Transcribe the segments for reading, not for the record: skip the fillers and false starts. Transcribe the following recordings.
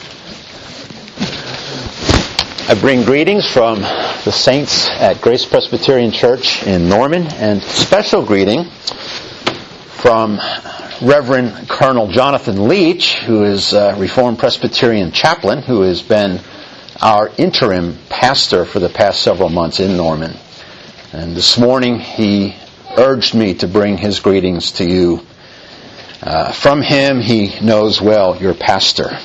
I bring greetings from the saints at Grace Presbyterian Church in Norman, and special greeting from Reverend Colonel Jonathan Leach, who is a Reformed Presbyterian chaplain, who has been our interim pastor for the past several months in Norman. And this morning he urged me to bring his greetings to you. From him, he knows well your pastor.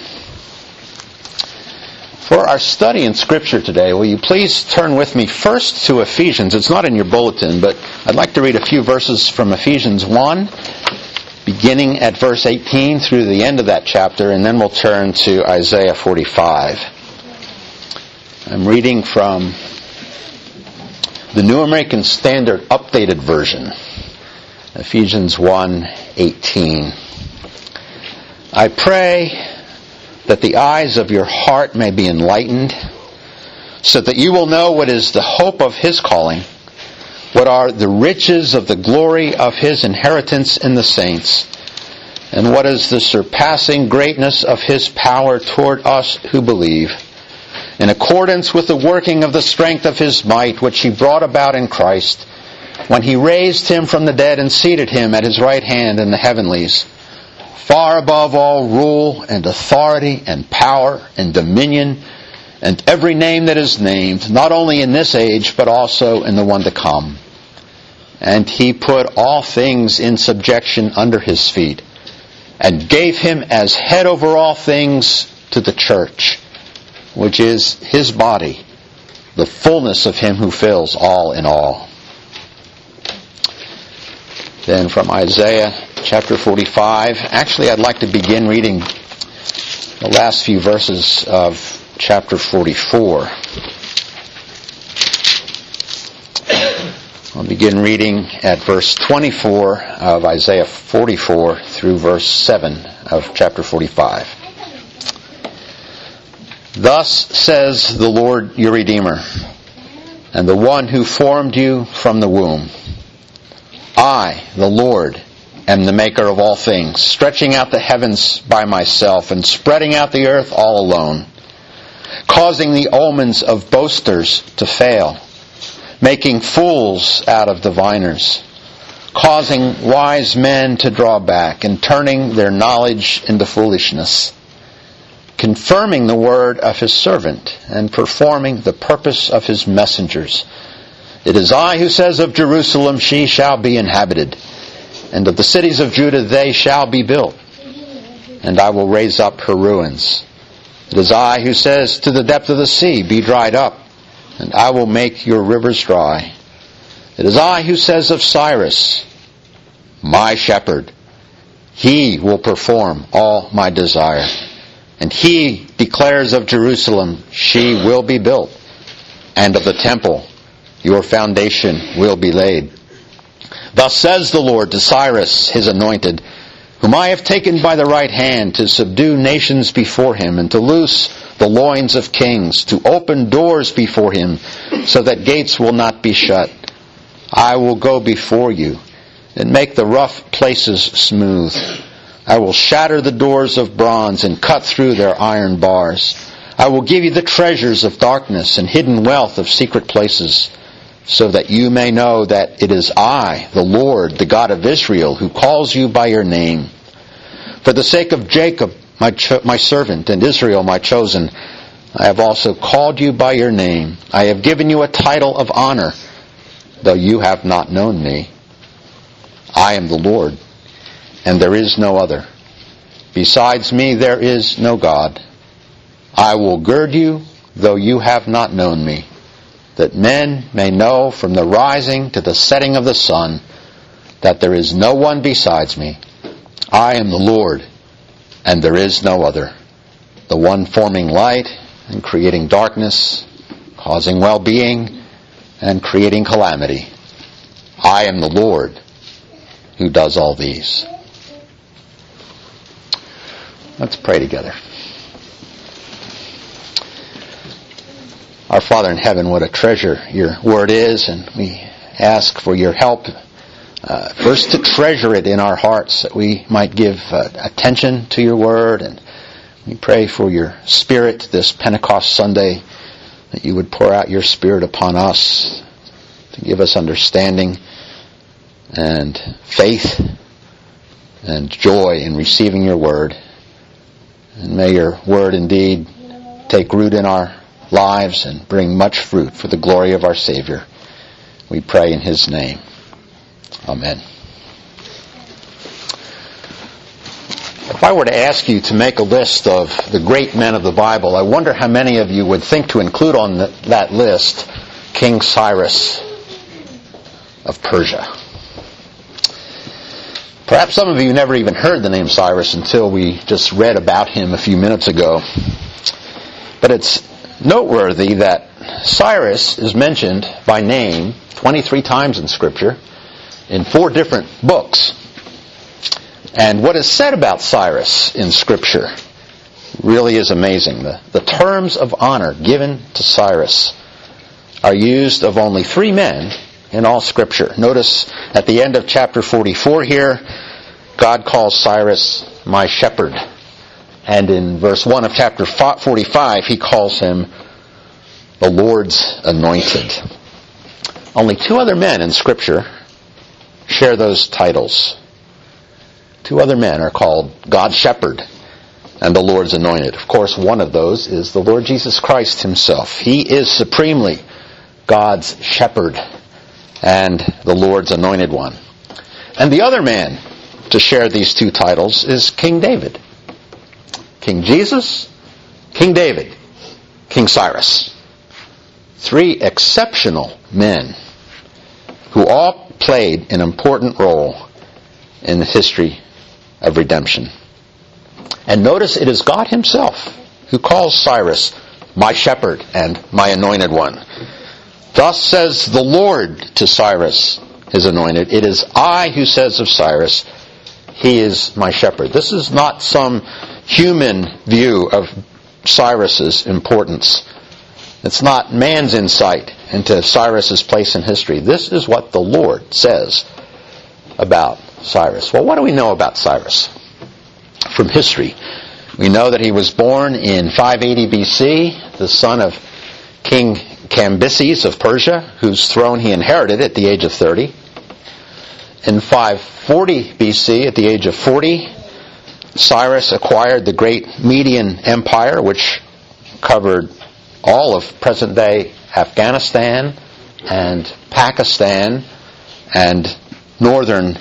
For our study in Scripture today, will you please turn with me first to Ephesians. It's not in your bulletin, but I'd like to read a few verses from Ephesians 1, beginning at verse 18 through the end of that chapter, and then we'll turn to Isaiah 45. I'm reading from the New American Standard Updated Version, Ephesians 1:18. I pray that the eyes of your heart may be enlightened, so that you will know what is the hope of His calling, what are the riches of the glory of His inheritance in the saints, and what is the surpassing greatness of His power toward us who believe, in accordance with the working of the strength of His might, which He brought about in Christ, when He raised Him from the dead and seated Him at His right hand in the heavenlies, far above all rule and authority and power and dominion and every name that is named, not only in this age but also in the one to come. And He put all things in subjection under His feet, and gave Him as head over all things to the church, which is His body, the fullness of Him who fills all in all. Then from Isaiah chapter 45. Actually, I'd like to begin reading the last few verses of chapter 44. I'll begin reading at verse 24 of Isaiah 44 through verse 7 of chapter 45. Thus says the Lord your Redeemer, and the one who formed you from the womb. I, the Lord, am the maker of all things, stretching out the heavens by myself and spreading out the earth all alone, causing the omens of boasters to fail, making fools out of diviners, causing wise men to draw back and turning their knowledge into foolishness, confirming the word of His servant and performing the purpose of His messengers. It is I who says of Jerusalem, she shall be inhabited, and of the cities of Judah they shall be built, and I will raise up her ruins. It is I who says to the depth of the sea, be dried up, and I will make your rivers dry. It is I who says of Cyrus, my shepherd, he will perform all my desire. And he declares of Jerusalem, she will be built, and of the temple, your foundation will be laid. Thus says the Lord to Cyrus, His anointed, whom I have taken by the right hand to subdue nations before him, and to loose the loins of kings, to open doors before him, so that gates will not be shut. I will go before you, and make the rough places smooth. I will shatter the doors of bronze, and cut through their iron bars. I will give you the treasures of darkness, and hidden wealth of secret places, so that you may know that it is I, the Lord, the God of Israel, who calls you by your name. For the sake of Jacob, my servant, and Israel, my chosen, I have also called you by your name. I have given you a title of honor, though you have not known me. I am the Lord, and there is no other. Besides me there is no God. I will gird you, though you have not known me, that men may know from the rising to the setting of the sun that there is no one besides me. I am the Lord, and there is no other, the one forming light and creating darkness, causing well-being and creating calamity. I am the Lord who does all these. Let's pray together. Our Father in heaven, what a treasure your word is, and we ask for your help first to treasure it in our hearts, that we might give attention to your word, and We pray for your Spirit this Pentecost Sunday, that you would pour out your Spirit upon us to give us understanding and faith and joy in receiving your word. And may your word indeed take root in our lives and bring much fruit for the glory of our Savior. We pray in his name. Amen. If I were to ask you to make a list of the great men of the Bible, I wonder how many of you would think to include on that list King Cyrus of Persia. Perhaps some of you never even heard the name Cyrus until we just read about him a few minutes ago. But it's noteworthy that Cyrus is mentioned by name 23 times in Scripture in 4 different books. And what is said about Cyrus in Scripture really is amazing. The terms of honor given to Cyrus are used of only 3 men in all Scripture. Notice at the end of chapter 44 here, God calls Cyrus my shepherd. And in verse 1 of chapter 45, he calls him the Lord's anointed. Only 2 other men in Scripture share those titles. 2 other men are called God's shepherd and the Lord's anointed. Of course, one of those is the Lord Jesus Christ himself. He is supremely God's shepherd and the Lord's anointed one. And the other man to share these 2 titles is King David. King Jesus, King David, King Cyrus. 3 exceptional men who all played an important role in the history of redemption. And notice it is God himself who calls Cyrus my shepherd and my anointed one. Thus says the Lord to Cyrus, his anointed, it is I who says of Cyrus, he is my shepherd. This is not some human view of Cyrus's importance. It's not man's insight into Cyrus's place in history. This is what the Lord says about Cyrus. Well, what do we know about Cyrus from history? We know that he was born in 580 BC, the son of King Cambyses of Persia, whose throne he inherited at the age of 30. In 540 BC, at the age of 40, Cyrus acquired the great Median Empire, which covered all of present-day Afghanistan and Pakistan and northern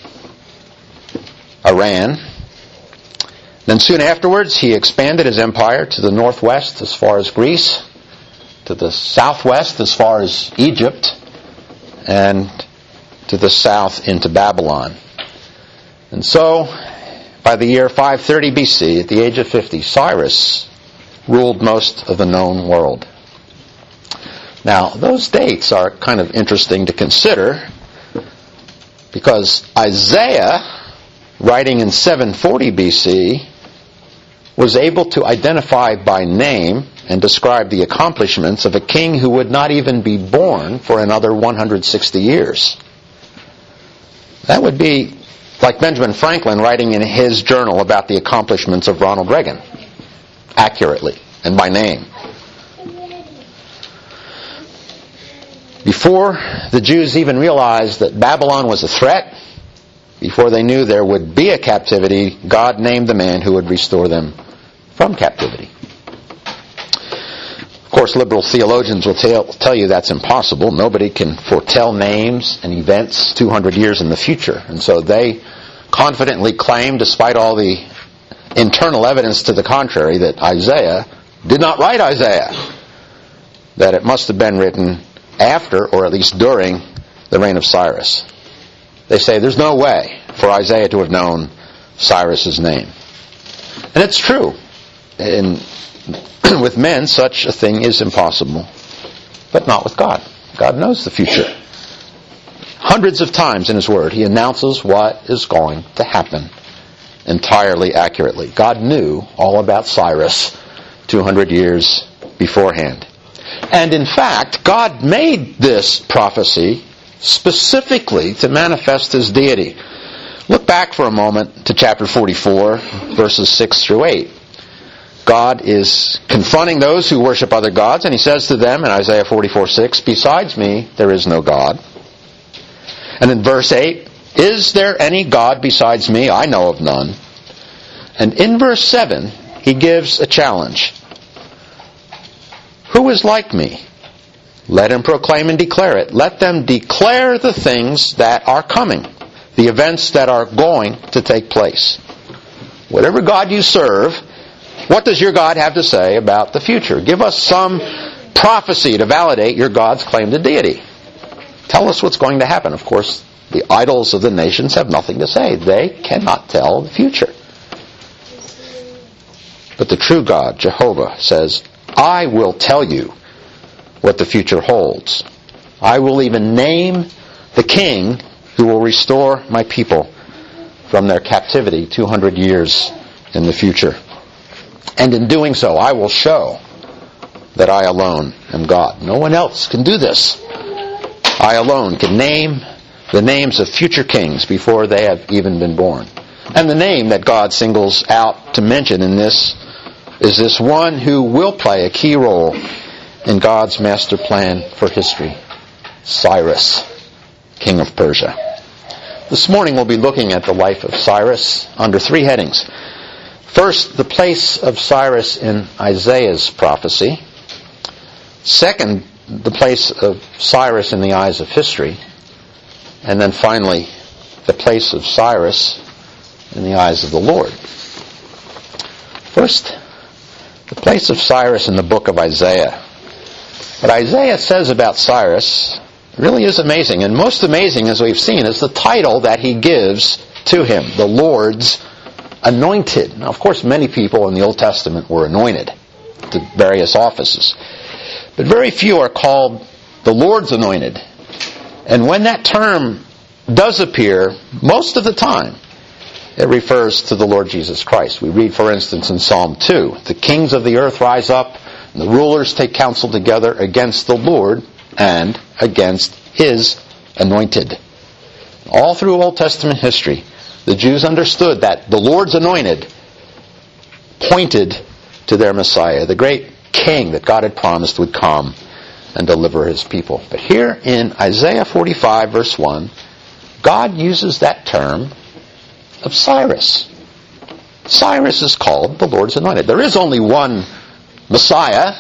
Iran. Then soon afterwards, he expanded his empire to the northwest as far as Greece, to the southwest as far as Egypt, and to the south into Babylon. And so, by the year 530 BC, at the age of 50, Cyrus ruled most of the known world. Now, those dates are kind of interesting to consider because Isaiah, writing in 740 BC, was able to identify by name and describe the accomplishments of a king who would not even be born for another 160 years. That would be like Benjamin Franklin writing in his journal about the accomplishments of Ronald Reagan, accurately and by name. Before the Jews even realized that Babylon was a threat, before they knew there would be a captivity, God named the man who would restore them from captivity. Of course, liberal theologians will tell you that's impossible. Nobody can foretell names and events 200 years in the future. And so they confidently claim, despite all the internal evidence to the contrary, that Isaiah did not write Isaiah, that it must have been written after, or at least during, the reign of Cyrus. They say there's no way for Isaiah to have known Cyrus's name. And it's true. With men, such a thing is impossible. But not with God. God knows the future. Hundreds of times in His Word, He announces what is going to happen entirely accurately. God knew all about Cyrus 200 years beforehand. And in fact, God made this prophecy specifically to manifest His deity. Look back for a moment to chapter 44, verses 6 through 8. God is confronting those who worship other gods, and he says to them in Isaiah 44:6, "Besides me, there is no God." And in verse 8, "Is there any God besides me? I know of none." And in verse 7, he gives a challenge. "Who is like me? Let him proclaim and declare it. Let them declare the things that are coming, the events that are going to take place." Whatever God you serve, what does your God have to say about the future? Give us some prophecy to validate your God's claim to deity. Tell us what's going to happen. Of course, the idols of the nations have nothing to say. They cannot tell the future. But the true God, Jehovah, says, "I will tell you what the future holds. I will even name the king who will restore my people from their captivity 200 years in the future. And in doing so, I will show that I alone am God." No one else can do this. I alone can name the names of future kings before they have even been born. And the name that God singles out to mention in this is this one who will play a key role in God's master plan for history: Cyrus, king of Persia. This morning we'll be looking at the life of Cyrus under three headings. First, the place of Cyrus in Isaiah's prophecy. Second, the place of Cyrus in the eyes of history. And then finally, the place of Cyrus in the eyes of the Lord. First, the place of Cyrus in the book of Isaiah. What Isaiah says about Cyrus really is amazing. And most amazing, as we've seen, is the title that he gives to him: the Lord's anointed. Now, of course, many people in the Old Testament were anointed to various offices. But very few are called the Lord's anointed. And when that term does appear, most of the time, it refers to the Lord Jesus Christ. We read, for instance, in Psalm 2, "The kings of the earth rise up, and the rulers take counsel together against the Lord and against His anointed." All through Old Testament history, the Jews understood that the Lord's anointed pointed to their Messiah, the great king that God had promised would come and deliver His people. But here in Isaiah 45, verse 1, God uses that term of Cyrus. Cyrus is called the Lord's anointed. There is only one Messiah,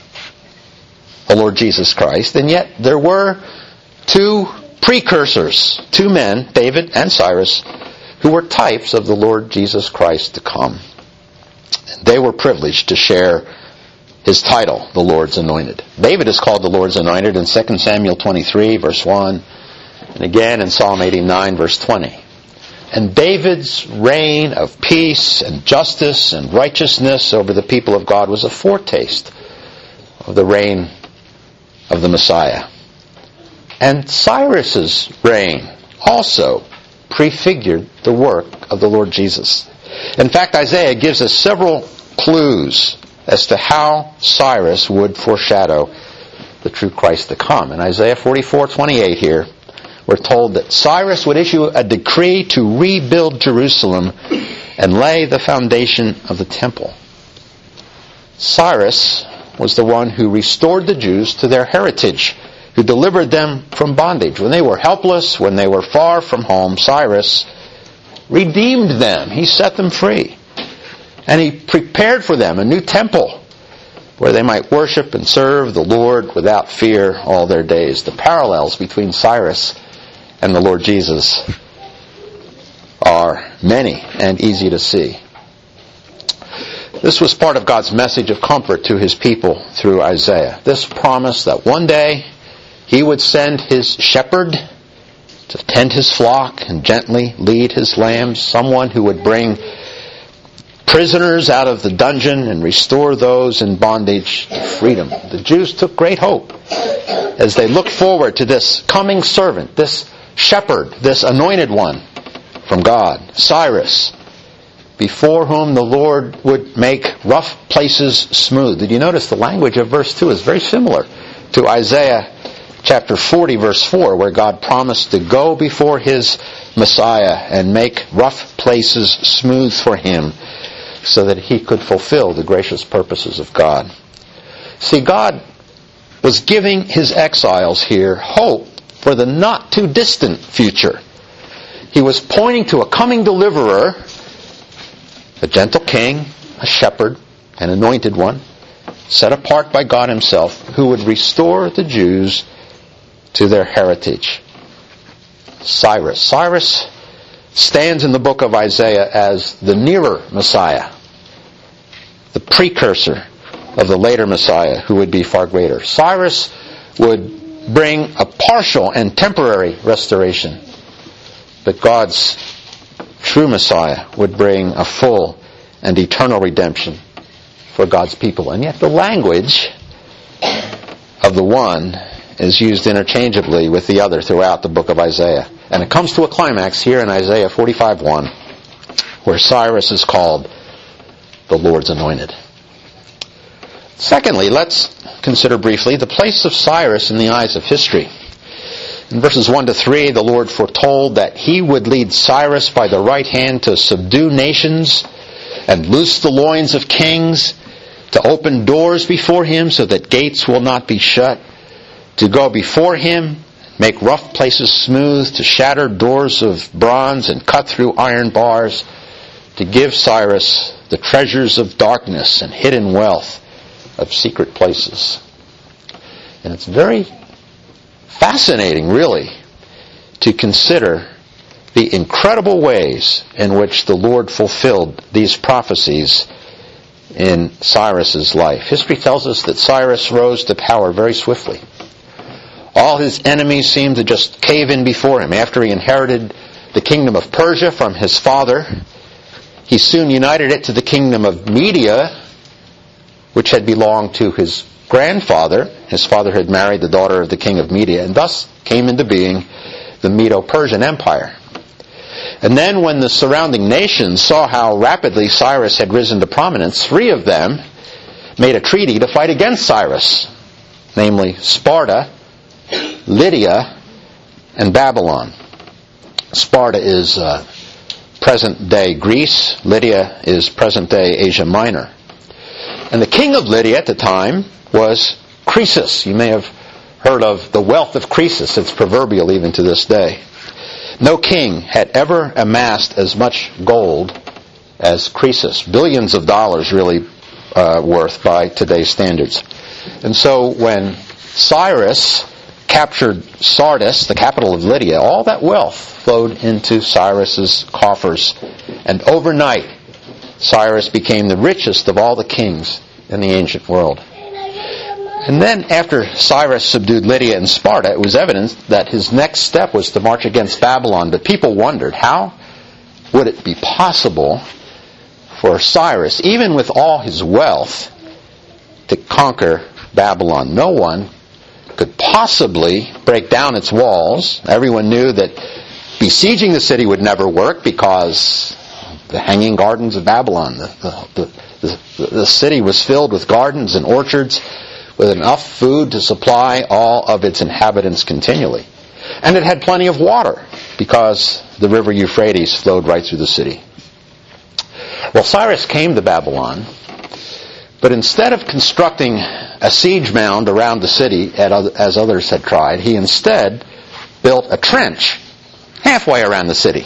the Lord Jesus Christ, and yet there were two precursors, two men, David and Cyrus, who were types of the Lord Jesus Christ to come. They were privileged to share his title, the Lord's anointed. David is called the Lord's anointed in 2 Samuel 23, verse 1, and again in Psalm 89, verse 20. And David's reign of peace and justice and righteousness over the people of God was a foretaste of the reign of the Messiah. And Cyrus's reign also prefigured the work of the Lord Jesus. In fact, Isaiah gives us several clues as to how Cyrus would foreshadow the true Christ to come. In Isaiah 44:28 here, we're told that Cyrus would issue a decree to rebuild Jerusalem and lay the foundation of the temple. Cyrus was the one who restored the Jews to their heritage, who delivered them from bondage. When they were helpless, when they were far from home, Cyrus redeemed them. He set them free. And he prepared for them a new temple where they might worship and serve the Lord without fear all their days. The parallels between Cyrus and the Lord Jesus are many and easy to see. This was part of God's message of comfort to His people through Isaiah. This promise that one day He would send His shepherd to tend His flock and gently lead His lambs, someone who would bring prisoners out of the dungeon and restore those in bondage to freedom. The Jews took great hope as they looked forward to this coming servant, this shepherd, this anointed one from God, Cyrus, before whom the Lord would make rough places smooth. Did you notice the language of verse 2 is very similar to Isaiah chapter 40, verse 4, where God promised to go before His Messiah and make rough places smooth for Him, so that he could fulfill the gracious purposes of God. See, God was giving his exiles here hope for the not too distant future. He was pointing to a coming deliverer, a gentle king, a shepherd, an anointed one, set apart by God himself, who would restore the Jews to their heritage. Cyrus. Cyrus stands in the book of Isaiah as the nearer Messiah, the precursor of the later Messiah, who would be far greater. Cyrus would bring a partial and temporary restoration, but God's true Messiah would bring a full and eternal redemption for God's people. And yet the language of the one is used interchangeably with the other throughout the book of Isaiah. And it comes to a climax here in Isaiah 45:1, where Cyrus is called the Lord's anointed. Secondly, let's consider briefly the place of Cyrus in the eyes of history. In verses 1 to 3, the Lord foretold that he would lead Cyrus by the right hand to subdue nations and loose the loins of kings, to open doors before him so that gates will not be shut, to go before him, make rough places smooth, to shatter doors of bronze and cut through iron bars, to give Cyrus the treasures of darkness and hidden wealth of secret places. And it's very fascinating, really, to consider the incredible ways in which the Lord fulfilled these prophecies in Cyrus's life. History tells us that Cyrus rose to power very swiftly. All his enemies seemed to just cave in before him. After he inherited the kingdom of Persia from his father, he soon united it to the kingdom of Media, which had belonged to his grandfather. His father had married the daughter of the king of Media, and thus came into being the Medo-Persian Empire. And then when the surrounding nations saw how rapidly Cyrus had risen to prominence, 3 of them made a treaty to fight against Cyrus, namely Sparta, Lydia, and Babylon. Sparta is present-day Greece. Lydia is present-day Asia Minor. And the king of Lydia at the time was Croesus. You may have heard of the wealth of Croesus. It's proverbial even to this day. No king had ever amassed as much gold as Croesus. Billions of dollars really worth by today's standards. And so when Cyrus captured Sardis, the capital of Lydia, all that wealth flowed into Cyrus's coffers. And overnight, Cyrus became the richest of all the kings in the ancient world. And then after Cyrus subdued Lydia and Sparta, it was evident that his next step was to march against Babylon. But people wondered, how would it be possible for Cyrus, even with all his wealth, to conquer Babylon? No one could possibly break down its walls. Everyone knew that besieging the city would never work because the hanging gardens of Babylon, the city was filled with gardens and orchards with enough food to supply all of its inhabitants continually. And it had plenty of water because the river Euphrates flowed right through the city. Well, Cyrus came to Babylon, but instead of constructing a siege mound around the city as others had tried, he instead built a trench halfway around the city.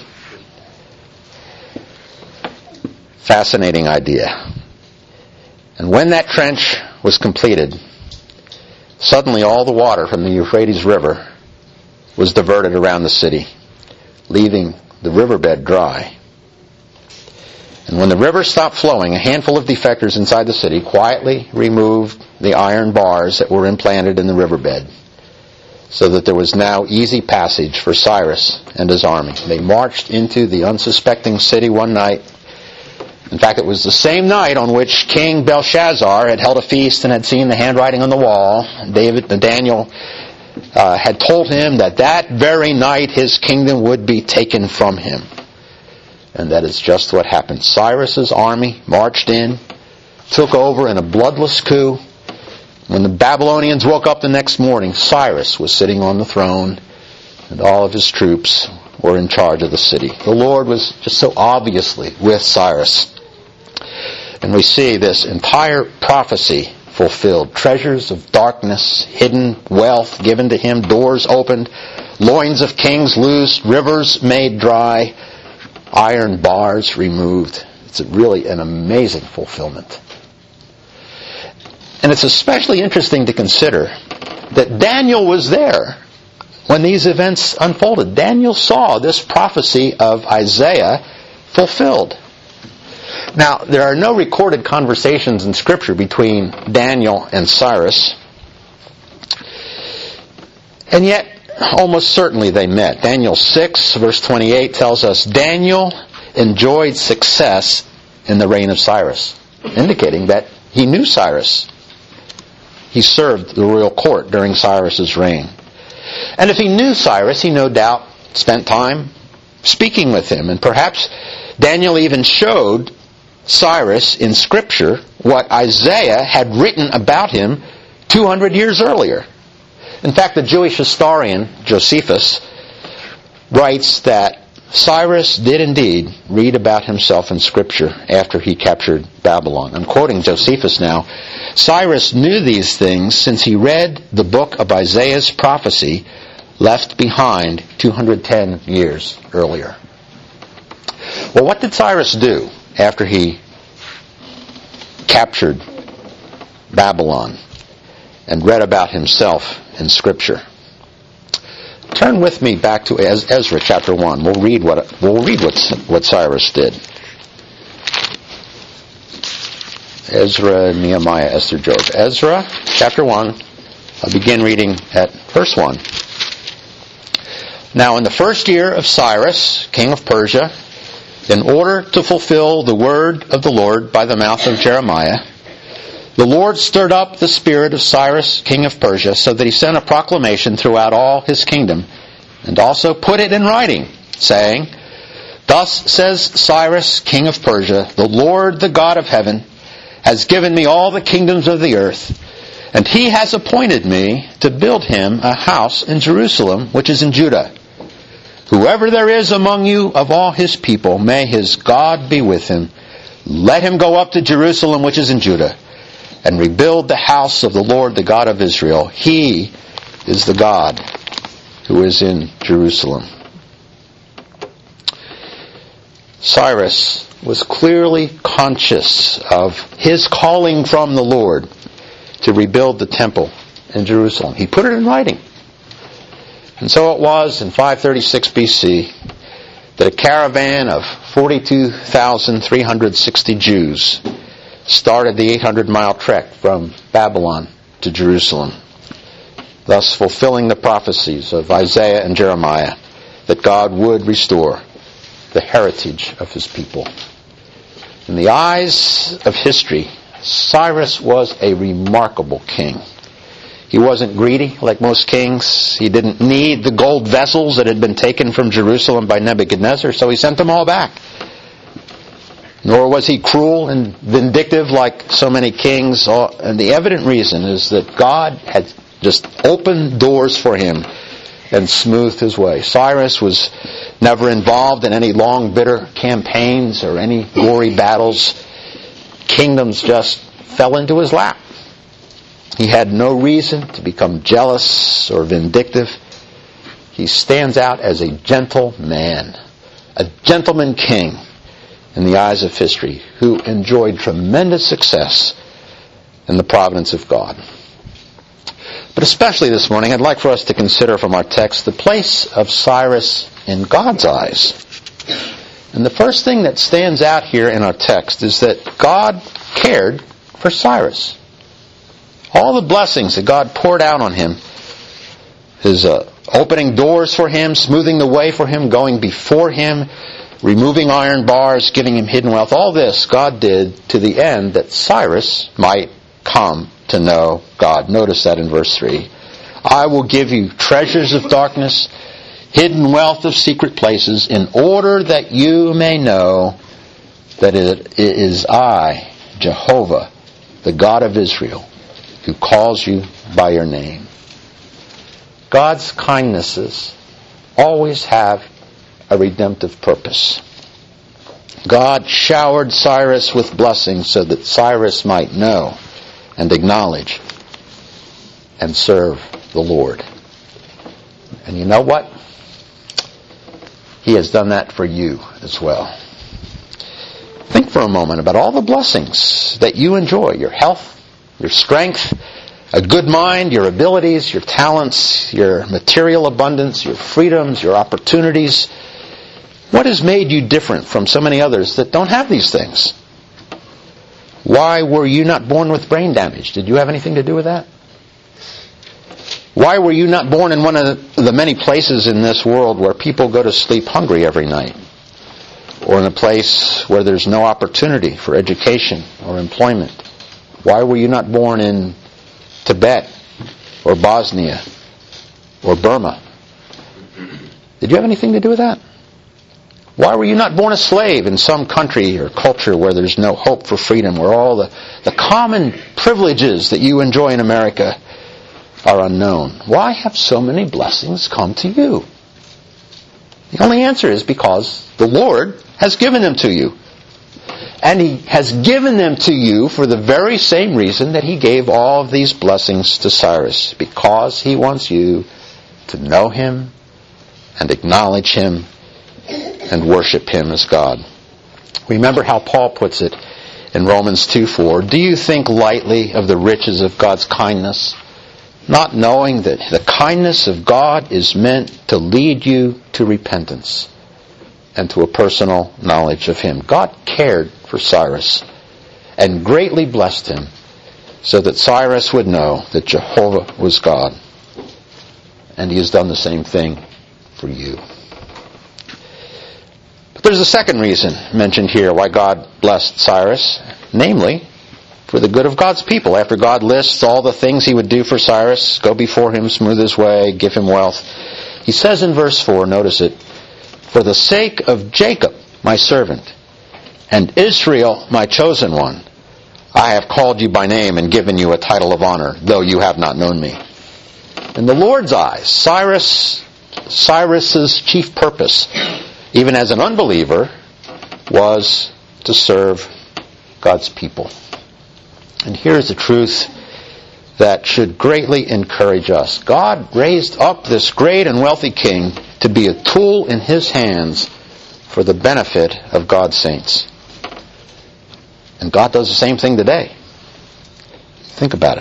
Fascinating idea. And when that trench was completed, suddenly all the water from the Euphrates River was diverted around the city, leaving the riverbed dry. And when the river stopped flowing, a handful of defectors inside the city quietly removed the iron bars that were implanted in the riverbed, so that there was now easy passage for Cyrus and his army. They marched into the unsuspecting city one night. In fact, it was the same night on which King Belshazzar had held a feast and had seen the handwriting on the wall. Daniel had told him that very night his kingdom would be taken from him. And that is just what happened. Cyrus's army marched in, took over in a bloodless coup. When the Babylonians woke up the next morning, Cyrus was sitting on the throne, and all of his troops were in charge of the city. The Lord was just so obviously with Cyrus. And we see this entire prophecy fulfilled. Treasures of darkness, hidden wealth given to him, doors opened, loins of kings loosed, rivers made dry, iron bars removed. It's really an amazing fulfillment. And it's especially interesting to consider that Daniel was there when these events unfolded. Daniel saw this prophecy of Isaiah fulfilled. Now, there are no recorded conversations in Scripture between Daniel and Cyrus. And yet, almost certainly they met. Daniel 6, verse 28 tells us, Daniel enjoyed success in the reign of Cyrus, indicating that he knew Cyrus. He served the royal court during Cyrus's reign. And if he knew Cyrus, he no doubt spent time speaking with him. And perhaps Daniel even showed Cyrus in Scripture what Isaiah had written about him 200 years earlier. In fact, the Jewish historian Josephus writes that Cyrus did indeed read about himself in Scripture after he captured Babylon. I'm quoting Josephus now. Cyrus knew these things since he read the book of Isaiah's prophecy left behind 210 years earlier. Well, what did Cyrus do after he captured Babylon and read about himself in Scripture? Turn with me back to Ezra chapter 1. We'll read what Cyrus did. Ezra, Nehemiah, Esther, Job. Ezra chapter 1. I'll begin reading at verse 1. Now in the first year of Cyrus, king of Persia, in order to fulfill the word of the Lord by the mouth of Jeremiah, the Lord stirred up the spirit of Cyrus, king of Persia, so that he sent a proclamation throughout all his kingdom, and also put it in writing, saying, Thus says Cyrus, king of Persia, the Lord, the God of heaven, has given me all the kingdoms of the earth, and he has appointed me to build him a house in Jerusalem, which is in Judah. Whoever there is among you of all his people, may his God be with him. Let him go up to Jerusalem, which is in Judah, and rebuild the house of the Lord, the God of Israel. He is the God who is in Jerusalem. Cyrus was clearly conscious of his calling from the Lord to rebuild the temple in Jerusalem. He put it in writing. And so it was in 536 BC that a caravan of 42,360 Jews started the 800-mile trek from Babylon to Jerusalem, thus fulfilling the prophecies of Isaiah and Jeremiah that God would restore the heritage of his people. In the eyes of history, Cyrus was a remarkable king. He wasn't greedy like most kings. He didn't need the gold vessels that had been taken from Jerusalem by Nebuchadnezzar, so he sent them all back. Nor was he cruel and vindictive like so many kings. And the evident reason is that God had just opened doors for him and smoothed his way. Cyrus was never involved in any long, bitter campaigns or any gory battles. Kingdoms just fell into his lap. He had no reason to become jealous or vindictive. He stands out as a gentle man, a gentleman king in the eyes of history, who enjoyed tremendous success in the providence of God. But especially this morning, I'd like for us to consider from our text the place of Cyrus in God's eyes. And the first thing that stands out here in our text is that God cared for Cyrus. All the blessings that God poured out on him, his opening doors for him, smoothing the way for him, going before him, removing iron bars, giving him hidden wealth, all this God did to the end that Cyrus might come to know God. Notice that in verse 3. I will give you treasures of darkness, hidden wealth of secret places, in order that you may know that it is I, Jehovah, the God of Israel, who calls you by your name. God's kindnesses always have a redemptive purpose. God showered Cyrus with blessings so that Cyrus might know and acknowledge and serve the Lord. And you know what? He has done that for you as well. Think for a moment about all the blessings that you enjoy. Your health, your strength, a good mind, your abilities, your talents, your material abundance, your freedoms, your opportunities. What has made you different from so many others that don't have these things? Why were you not born with brain damage? Did you have anything to do with that? Why were you not born in one of the many places in this world where people go to sleep hungry every night? Or in a place where there's no opportunity for education or employment? Why were you not born in Tibet or Bosnia or Burma? Did you have anything to do with that? Why were you not born a slave in some country or culture where there's no hope for freedom, where all the common privileges that you enjoy in America are unknown? Why have so many blessings come to you? The only answer is because the Lord has given them to you. And He has given them to you for the very same reason that He gave all of these blessings to Cyrus. Because He wants you to know Him and acknowledge Him and worship Him as God. Remember how Paul puts it in Romans 2:4. Do you think lightly of the riches of God's kindness, not knowing that the kindness of God is meant to lead you to repentance and to a personal knowledge of Him? God cared for Cyrus and greatly blessed him so that Cyrus would know that Jehovah was God. And He has done the same thing for you. But there's a second reason mentioned here why God blessed Cyrus, namely, for the good of God's people. After God lists all the things He would do for Cyrus, go before him, smooth his way, give him wealth, He says in verse 4, notice it, for the sake of Jacob, my servant, and Israel, my chosen one, I have called you by name and given you a title of honor, though you have not known me. In the Lord's eyes, Cyrus's chief purpose, even as an unbeliever, was to serve God's people. And here's the truth that should greatly encourage us. God raised up this great and wealthy king to be a tool in His hands for the benefit of God's saints. And God does the same thing today. Think about it.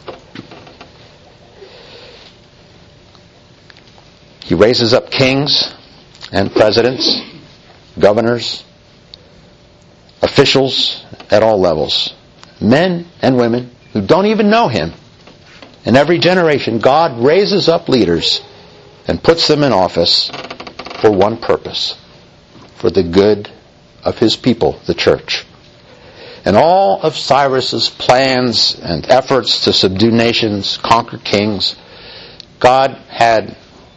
He raises up kings and presidents, governors, officials at all levels, men and women who don't even know Him. In every generation, God raises up leaders and puts them in office for one purpose, for the good of His people, the church. And all of Cyrus's plans and efforts to subdue nations, conquer kings, God had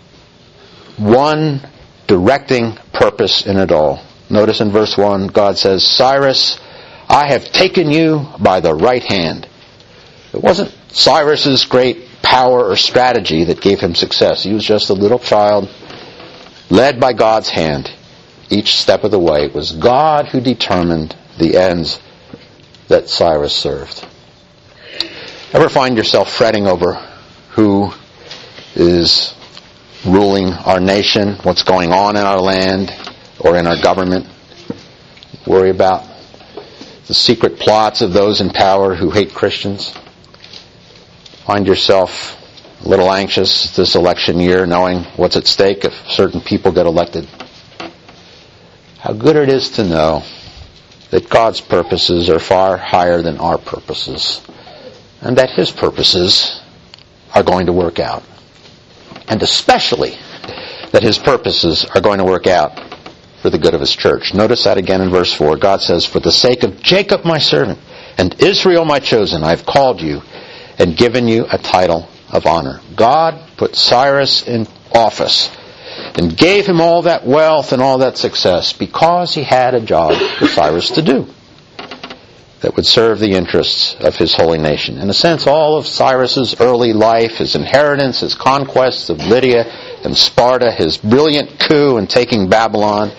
one directing purpose in it all. Notice in verse 1, God says, Cyrus, I have taken you by the right hand. It wasn't Cyrus's great power or strategy that gave him success. He was just a little child led by God's hand each step of the way. It was God who determined the ends that Cyrus served. Ever find yourself fretting over who is ruling our nation, what's going on in our land or in our government? Worry about the secret plots of those in power who hate Christians? Find yourself a little anxious this election year, knowing what's at stake if certain people get elected? How good it is to know that God's purposes are far higher than our purposes, and that His purposes are going to work out. And especially that His purposes are going to work out for the good of His church. Notice that again in verse 4. God says, for the sake of Jacob my servant, and Israel my chosen, I have called you and given you a title of honor. God put Cyrus in office and gave him all that wealth and all that success because he had a job for Cyrus to do that would serve the interests of his holy nation. In a sense, all of Cyrus's early life, his inheritance, his conquests of Lydia and Sparta, his brilliant coup in taking Babylon,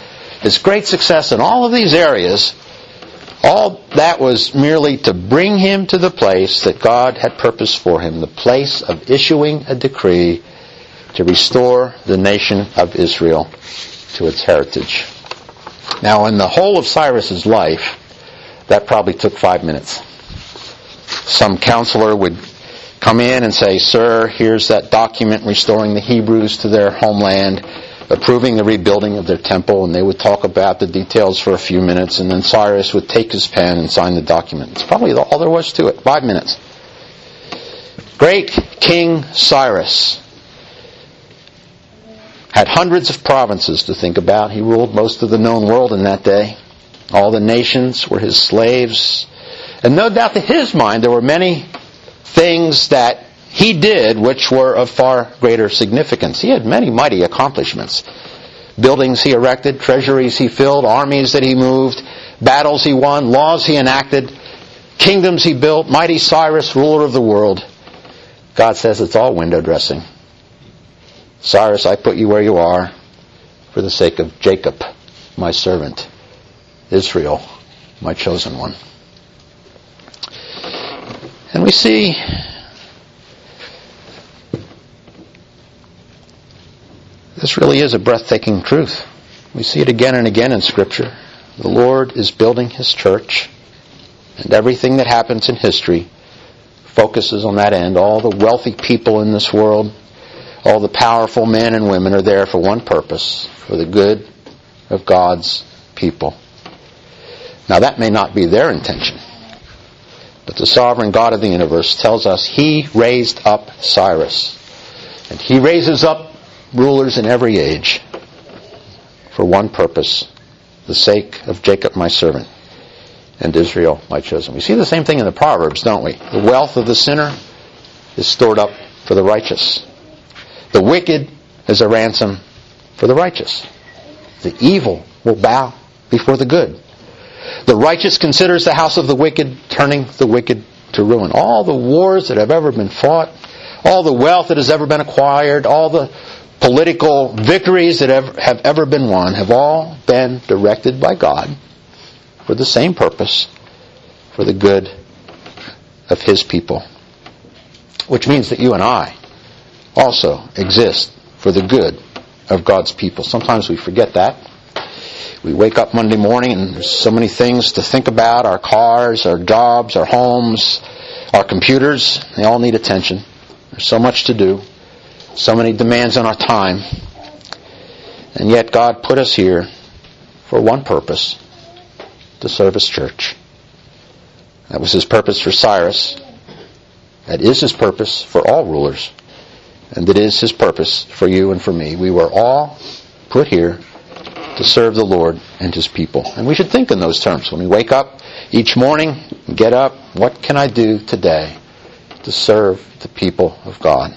his great success in all of these areas, all that was merely to bring him to the place that God had purposed for him, the place of issuing a decree to restore the nation of Israel to its heritage. Now, in the whole of Cyrus's life, that probably took 5 minutes. Some counselor would come in and say, "Sir, here's that document restoring the Hebrews to their homeland, approving the rebuilding of their temple," and they would talk about the details for a few minutes, and then Cyrus would take his pen and sign the document. It's probably all there was to it, 5 minutes. Great King Cyrus had hundreds of provinces to think about. He ruled most of the known world in that day. All the nations were his slaves. And no doubt to his mind there were many things that he did which were of far greater significance. He had many mighty accomplishments. Buildings he erected, treasuries he filled, armies that he moved, battles he won, laws he enacted, kingdoms he built, mighty Cyrus, ruler of the world. God says it's all window dressing. Cyrus, I put you where you are for the sake of Jacob, my servant, Israel, my chosen one. And we see this really is a breathtaking truth. We see it again and again in Scripture. The Lord is building His church, and everything that happens in history focuses on that end. All the wealthy people in this world, all the powerful men and women are there for one purpose, for the good of God's people. Now that may not be their intention, but the sovereign God of the universe tells us He raised up Cyrus. And He raises up rulers in every age for one purpose, the sake of Jacob my servant and Israel my chosen. We see the same thing in the Proverbs, don't we? The wealth of the sinner is stored up for the righteous. The wicked is a ransom for the righteous. The evil will bow before the good. The righteous considers the house of the wicked, turning the wicked to ruin. All the wars that have ever been fought, all the wealth that has ever been acquired, all the political victories that have ever been won have all been directed by God for the same purpose, for the good of His people. Which means that you and I also exist for the good of God's people. Sometimes we forget that. We wake up Monday morning and there's so many things to think about. Our cars, our jobs, our homes, our computers, they all need attention. There's so much to do. So many demands on our time. And yet God put us here for one purpose, to serve His church. That was His purpose for Cyrus. That is His purpose for all rulers. And it is His purpose for you and for me. We were all put here to serve the Lord and His people. And we should think in those terms. When we wake up each morning, get up, what can I do today to serve the people of God?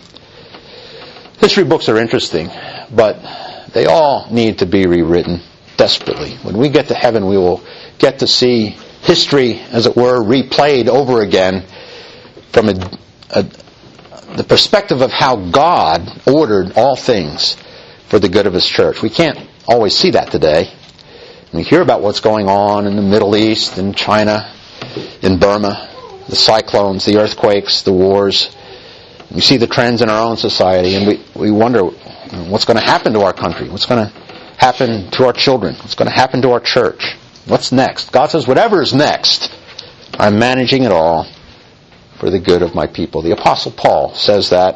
History books are interesting, but they all need to be rewritten desperately. When we get to heaven, we will get to see history, as it were, replayed over again from the perspective of how God ordered all things for the good of His church. We can't always see that today. We hear about what's going on in the Middle East, in China, in Burma, the cyclones, the earthquakes, the wars. We see the trends in our own society, and we wonder what's going to happen to our country, what's going to happen to our children, what's going to happen to our church, what's next. God says, whatever is next, I'm managing it all for the good of my people. The Apostle Paul says that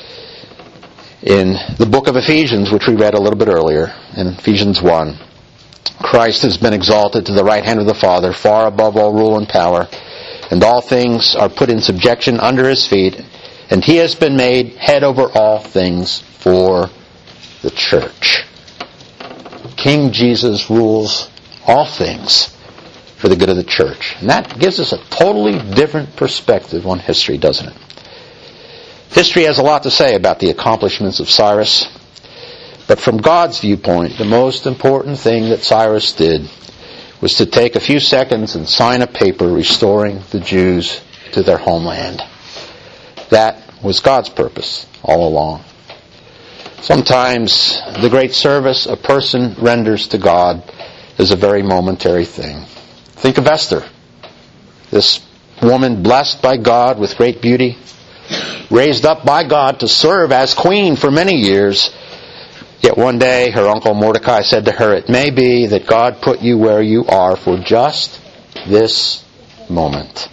in the book of Ephesians, which we read a little bit earlier, in Ephesians 1. Christ has been exalted to the right hand of the Father, far above all rule and power, and all things are put in subjection under His feet, and He has been made head over all things for the church. King Jesus rules all things for the good of the church. And that gives us a totally different perspective on history, doesn't it? History has a lot to say about the accomplishments of Cyrus, but from God's viewpoint, the most important thing that Cyrus did was to take a few seconds and sign a paper restoring the Jews to their homeland. That was God's purpose all along. Sometimes the great service a person renders to God is a very momentary thing. Think of Esther, this woman blessed by God with great beauty, raised up by God to serve as queen for many years. Yet one day her uncle Mordecai said to her, "It may be that God put you where you are for just this moment."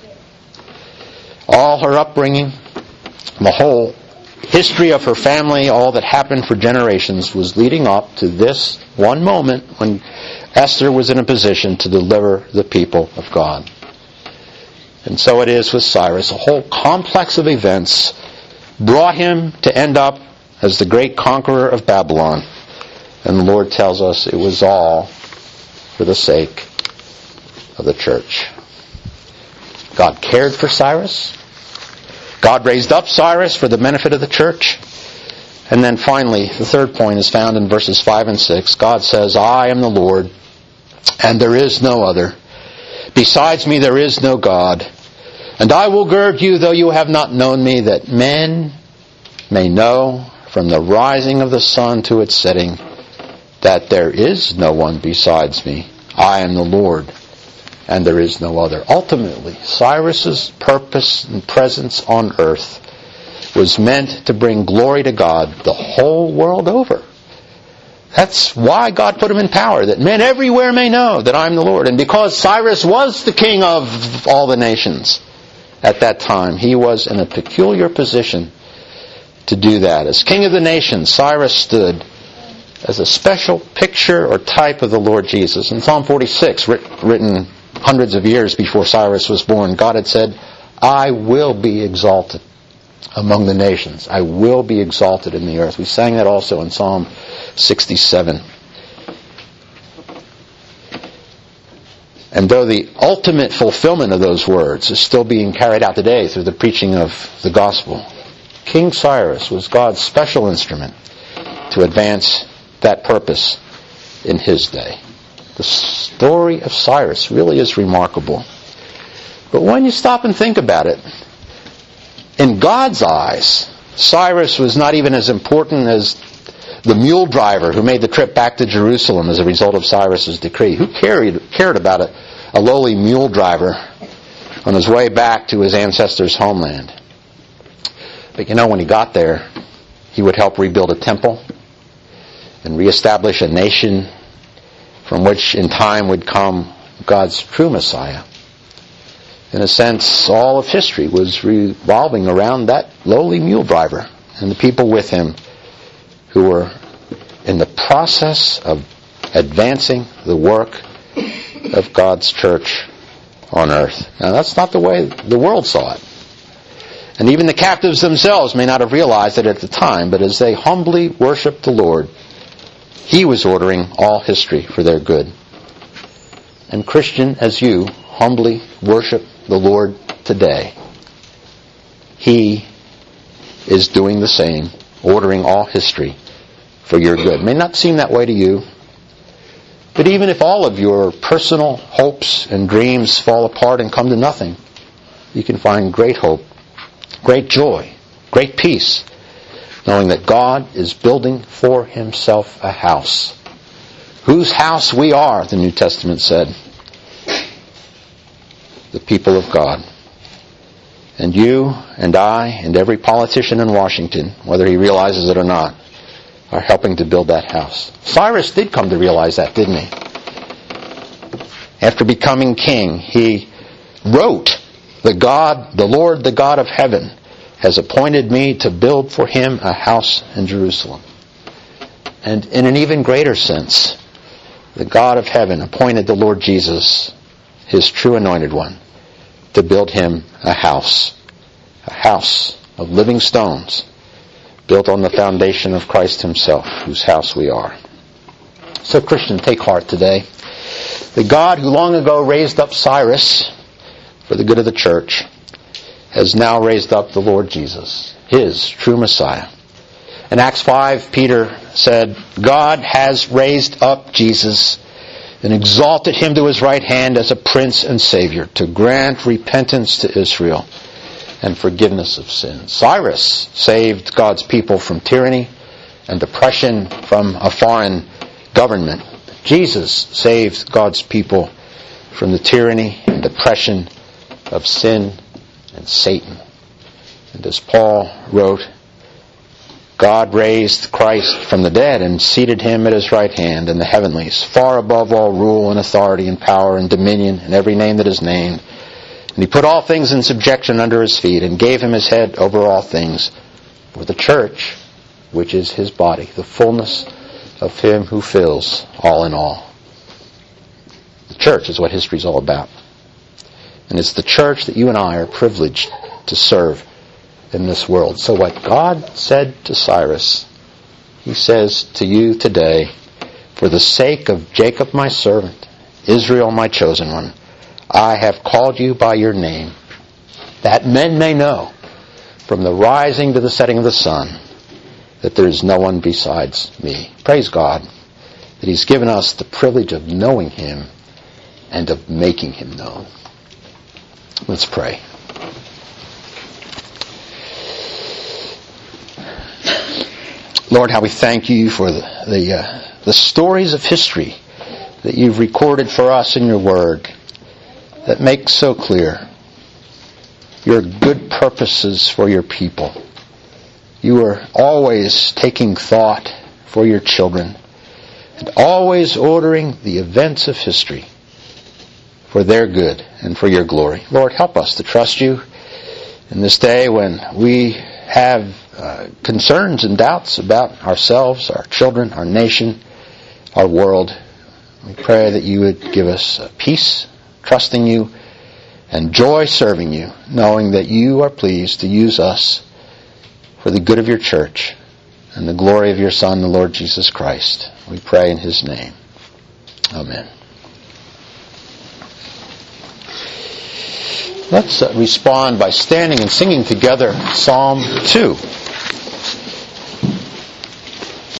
All her upbringing, the whole history of her family, all that happened for generations was leading up to this one moment when Esther was in a position to deliver the people of God. And so it is with Cyrus. A whole complex of events brought him to end up as the great conqueror of Babylon. And the Lord tells us it was all for the sake of the church. God cared for Cyrus. God raised up Cyrus for the benefit of the church. And then finally, the third point is found in verses 5 and 6. God says, "I am the Lord, and there is no other. Besides me there is no God. And I will gird you, though you have not known me, that men may know from the rising of the sun to its setting that there is no one besides me. I am the Lord, and there is no other." Ultimately, Cyrus's purpose and presence on earth was meant to bring glory to God the whole world over. That's why God put him in power, that men everywhere may know that I'm the Lord. And because Cyrus was the king of all the nations at that time, he was in a peculiar position to do that. As king of the nations, Cyrus stood as a special picture or type of the Lord Jesus. In Psalm 46, written hundreds of years before Cyrus was born, God had said, "I will be exalted among the nations. I will be exalted in the earth." We sang that also in Psalm 67. And though the ultimate fulfillment of those words is still being carried out today through the preaching of the gospel, King Cyrus was God's special instrument to advance that purpose in his day. The story of Cyrus really is remarkable. But when you stop and think about it, in God's eyes, Cyrus was not even as important as the mule driver who made the trip back to Jerusalem as a result of Cyrus's decree. Who cared about a lowly mule driver on his way back to his ancestors' homeland? But when he got there, he would help rebuild a temple and reestablish a nation from which in time would come God's true Messiah. In a sense, all of history was revolving around that lowly mule driver and the people with him who were in the process of advancing the work of God's church on earth. Now, that's not the way the world saw it. And even the captives themselves may not have realized it at the time, but as they humbly worshiped the Lord, He was ordering all history for their good. And Christian, as you humbly worship the Lord today, He is doing the same, ordering all history for your good. It may not seem that way to you, but even if all of your personal hopes and dreams fall apart and come to nothing, you can find great hope, great joy, great peace, knowing that God is building for Himself a house, whose house we are, the New Testament said, the people of God. And you and I and every politician in Washington, whether he realizes it or not, are helping to build that house. Cyrus did come to realize that, didn't he? After becoming king, he wrote, the Lord, the God of heaven, has appointed me to build for Him a house in Jerusalem. And in an even greater sense, the God of heaven appointed the Lord Jesus, His true anointed one, to build Him a house of living stones, built on the foundation of Christ Himself, whose house we are. So Christian, take heart today. The God who long ago raised up Cyrus for the good of the church has now raised up the Lord Jesus, His true Messiah. In Acts 5, Peter said, God has raised up Jesus and exalted Him to His right hand as a Prince and Savior to grant repentance to Israel and forgiveness of sins. Cyrus saved God's people from tyranny and oppression from a foreign government. Jesus saved God's people from the tyranny and oppression of sin and Satan. And as Paul wrote, God raised Christ from the dead and seated him at his right hand in the heavenlies, far above all rule and authority and power and dominion and every name that is named. And he put all things in subjection under his feet and gave him his head over all things for the church, which is his body, the fullness of him who fills all in all. The church is what history is all about. And it's the church that you and I are privileged to serve in this world. So what God said to Cyrus, he says to you today, for the sake of Jacob my servant, Israel my chosen one, I have called you by your name, that men may know from the rising to the setting of the sun that there is no one besides me. Praise God that he's given us the privilege of knowing him and of making him known. Let's pray. Lord, how we thank you for the stories of history that you've recorded for us in your word that make so clear your good purposes for your people. You are always taking thought for your children and always ordering the events of history for their good and for your glory. Lord, help us to trust you in this day when we have concerns and doubts about ourselves, our children, our nation, our world. We pray that you would give us peace, trusting you, and joy serving you, knowing that you are pleased to use us for the good of your church and the glory of your Son, the Lord Jesus Christ. We pray in his name. Amen. Let's respond by standing and singing together Psalm 2.